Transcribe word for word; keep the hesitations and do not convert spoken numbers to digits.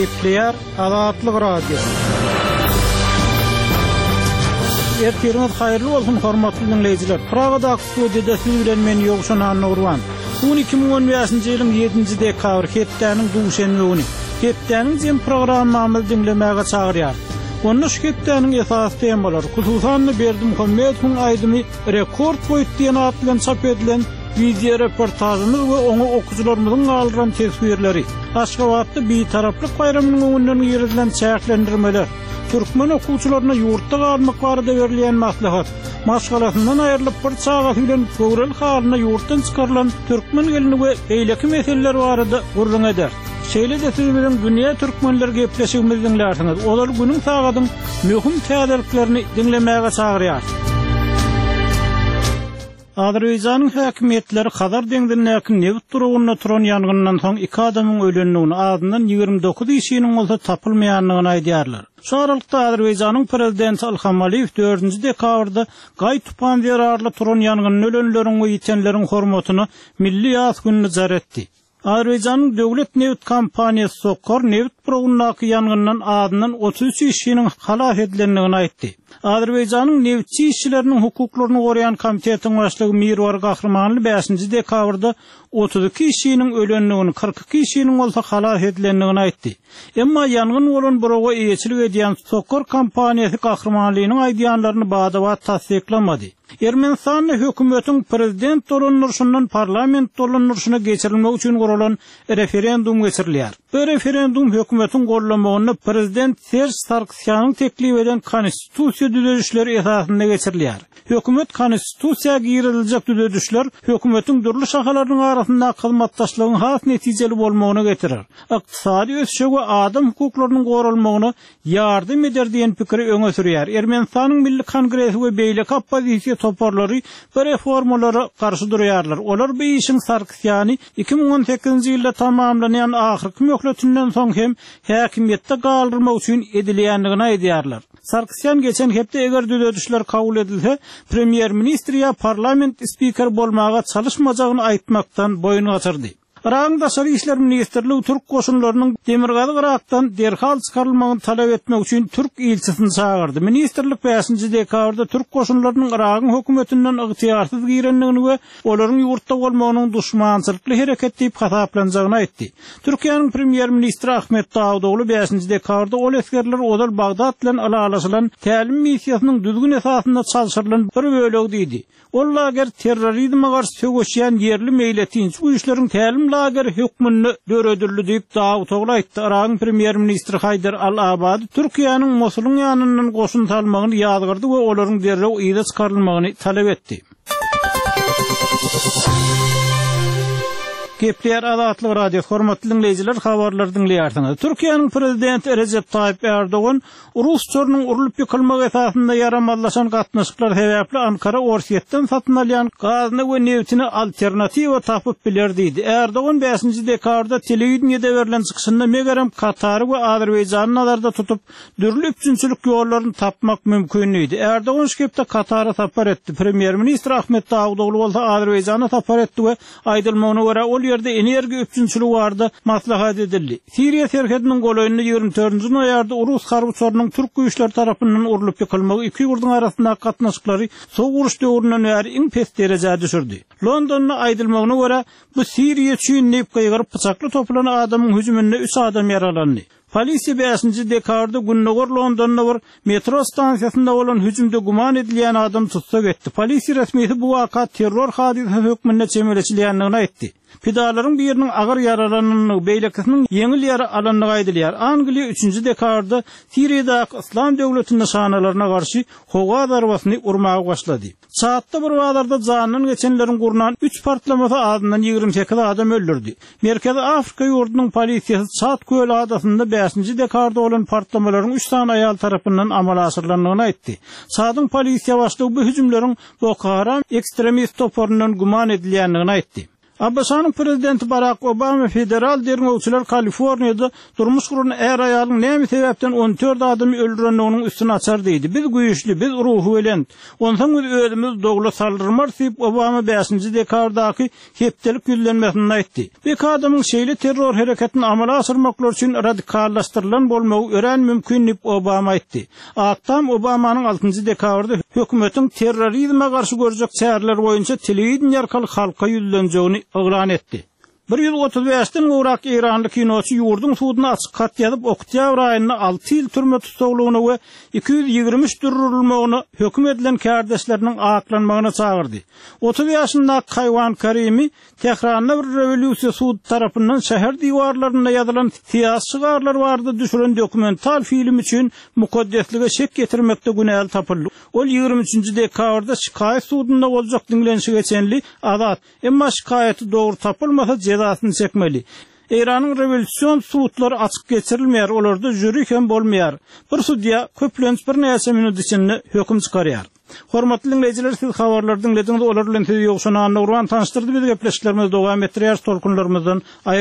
Kepler Azatlyk Radiosu. Ertiriniz hayırlı olsun hormatly dinleyijiler. Pragada studiyada siz bilen men Ýogşan Nurwan. Bu iki ming on beşinji ýylyň ýedinji dekabr hepdeniň duşanby güni. Hepdeniň jem programmamy dinlemäge çagyrýar. Onu şu hepdeniň esas temalar hususan Berdi Muhammedowyň aýdymy rekord boýutda atlan çap edilen video reportajymyz we onu okuwçylarymyzyň aldyran tesbirleri. Aşgabatda bir taraplyk bayramynyň öňünden ýerilen çäklendirmeler. Türkmen okuwçylaryna ýurtda galmak barada berilen maslahat. Maşgalatyndan aýrylyp bir çağa bilen göwrel halyna ýurtdan çykarylan türkmen gelini we beýleki meseleler barada gurrun eder. Şeýle de siz bilen dünýä türkmenleri gepleşigimiz dinlersiňiz. Olar günüň sagadyň möhüm täzeliklerini dinlemäge çagyrýar. Azerbaýjanyň häkimetleri Hazar deňdiňdäki neft duragyna turan ýangyndan soň iki adamyň ölendigini, adyndan ýygrimi dokuz işiniň bolsa tapylmaýanlygyny aýdýarlar. Şu aralykda Azerbaýjanyň prezidenti Ilham Aliýew dördünji dekabrda Gaý tupan zerarly turan ýangyndan ölenleriň we ýitenleriň hormatyny milli ýaz gününe jar etdi. Azerbaýjanyň döwlet neft kompaniýasy Sokor neft duragynyň ýangyndan adyndan otuz üç işiniň halaf edilendigini aýtdy. Azerbaýjanyň neftçi işçileriniň hukuklaryny goraýan komitetiň başlygy Mirwar Gahrmanly beşinji dekabrda otuz iki işiniň ölendigini, kırk iki işiniň bolsa halaf edilendigini aýtdy. Emma ýangyn bolan biraga eýetçilik edýän Sokor kompaniýasy Gahrmanlynyň aýdýanlaryny bada-bada tasdiklamady. Ermenistan hökümetiň prezident dolanýaryndan parlament dolanýaryna geçirilmek üçin guralan referendum geçirilýär. Bu referendum hökümetiň gollamagyny prezident Serj Sargsyan'yň teklip eden konstitusiýa düzedişleri esasynda geçirilýär. Hökümet konstitusiýaga giriljek düzedişler hökümetiň durly şahalarynyň arasynda hyzmatdaşlygyň has netijeli bolmagyna getirir. Iqtisady ösüşe we adam hukuklarynyň goralmagyna ýardym eder diýen pikiri öňe sürýär. Ermenistanyň Milli Kongresi we beýleki oppozisiýa toparlary bu reformalara garşy durýarlar. Olar bu işin Sargsyan iki ming on sekizinji ýylda tamamlanýan ahyrky möhletinden soň hem häkimetde galdyrmak üçin edilýändigini aýdýarlar. Sargsyan geçen hepde eger düzedişler kabul edilse, premier ministri ya parlament spiker bolmaga çalışmajagyny aýtmakdan boyun gaçyrdy. Iran Daşary işler ministrligi Türk goşunlarynyň Demirgazy Irakdan derhal çykarylmagyny talap etmek üçin Türk elçisini çağırdy. Ministrlik beşinji dekabrda Türk goşunlarynyň Iragyň hökümetinden ygtyýarsyz girenligini we olaryň ýurtda bolmagynyň duşmançylykly hereket diýip hasaplanjagyny aýtdy. Türkiýanyň premier ministri Ahmet Davudoglu beşinji dekabrda ol eskerler Odal Bagdad bilen alalaşylan tälim missiýasynyň düzgün esasynda çalşyrylan bir bölegi diýdi. Olar ager terrorizme garşy sögüşýän yerli meýletin bu işleriň tälim lager hükmünü döredildi diýip Davudoglu aýtdy. Iragyň premier ministri Haydar Al-Abadi Türkiýanyň Mosulyň ýanyndan goşun salmagyny ýazgyrdy we olaryň derrew ýyda çykarylymagyny talap etdi. Kepler Azatlyk Radiosu hormatly dinleyijiler, habarlar dinleýärsiňiz. Türkiýanyň prezidenti Recep Tayyip Erdogan Rus çornyň urulyp ýykylmak esasynda ýaramallaşan gatnaşyklar sebäpli Ankara Orsiýetden satyn alýan gazyny we neftini alternatiwa tapyp biler diýdi. Erdogan beşinji dekabrda telewizionyada berilen çykyşynda megerem Katar we Azerbaýjany nazarda tutup dürli üçinçilik ýollaryny tapmak mümkinligi. Erdogan şeýle Katara tapar etdi. Premier ministr Ahmet Davudoglu bolsa Azerbaýjana tapar etdi we aýdylmagyna görä ol ýerde energi üçinçiligi barada maslahat edildi. Siriýa serhediniň golaýyny ýygrimi dördünji noýarda Rus harbyçylarynyň Türk güýçleri tarapyndan urulyp ýykylmagy iki ýurduň arasynda gatnaşyklary soňky uruş döwründen bäri iň pes derejede düşürdi. Londonyň aýdylmagyna görä bu Siriýa üçin nep gaýgyryp pyçakly toplanan adamyň hüjüminde üç adam ýaralandy. Polisiýa beşinji dekabrda Günnegor Londonyň bir metro stansiýasynda bolan hüjümde guman edilýän adam tutsa getdi. Polisiýa resmiýeti bu waka terror hadisesi hökmünde çemeleçilýändigini aýtdy. Pidalaryň biriniň agyr yaralanyny, beýlekisiniň yeňil ýara alanlygy aýdylýar. Angliýa üçinji dekabrda Siriýadaky İslam döwletiniň nişanalaryna garşy howa darbasyny urmagy başlady. Saatda bir wagtda janyny geçenleriň gurnan üç partlamasy adyndan ýygrimi sekiz adam öldürdi. Merkezi Afrika ýurdunyň polisiýasy Çat göli adasynda beşinji dekabrda bolan partlamalaryň üç tane aýal tarapyndan amala aşyrylandygyny aýtdy. Çatyň polisiýa başlygy bu hüjümleriň Boko Haram ekstremist toparyndan guman edilýändigini aýtdy. Abbasanyň prezidenti Barack Obama federal derňewçiler Kaliforniýada durmuş guran er aýalyň näme sebäpden on dört adamy öldürendiginiň üstüne açar diýdi. Biz güýçli, biz ruhu bilen, ondan biz özümiz dogla saldyrmar diýip Obama beşinji dekabrdaky hepdelik güýlenmesini aýtdy. Bir adamyň şeýle terror hereketini amala asyrmaklar üçin radikallaşdyrylan bolmagy ören mümkin diýip Obama aýtdy. Aktam Obamanyň altynjy dekabrda hökümetiň terrorizme garşy görjek çäreler boýunça telewizion ýarkaly halka ýüzlenjegini oglan etdi. bir yüz otuz beşden Irak İranly kinoçy ýurdun suwudyna açyk kat ýazyp oktýabr aýyna alty ýyl türme tutulmagyna we iki yüz ýigirme üç dürrülmagyna höküm edilen kärdeşleriniň aklanmagyna çagyrdy. otuz ýaşyndaky Kaywan Karimi Tehranda bir rewolýusiýa suwud tarapyndan şäher diwarlaryna ýazylan tiýas şygarlar bardy düşüren dokumental film üçin mukaddeslige şek getirmekde günäl tapyldy. Ol ýigirme üçinji dekabrda şikaýet suwudunda boljak dinlenşi geçenli azat. Emma şikaýeti dogry tapylmasa cezasyny çekmeli. Iranyň rewolýusiýon suwutlary açyk geçirilmeýär, olarda jüri hem bolmaýar. Bir судья köplenç bir näçe minut içinde höküm çykarýar. Hormatly dinleýijiler, siz habarlary dinlediňiz, olar bilen sizi ýokşana Nurwan tanıştyrdy. Biz gepleşiklerimizi dowam etdirýär, tolkunlarymyzdan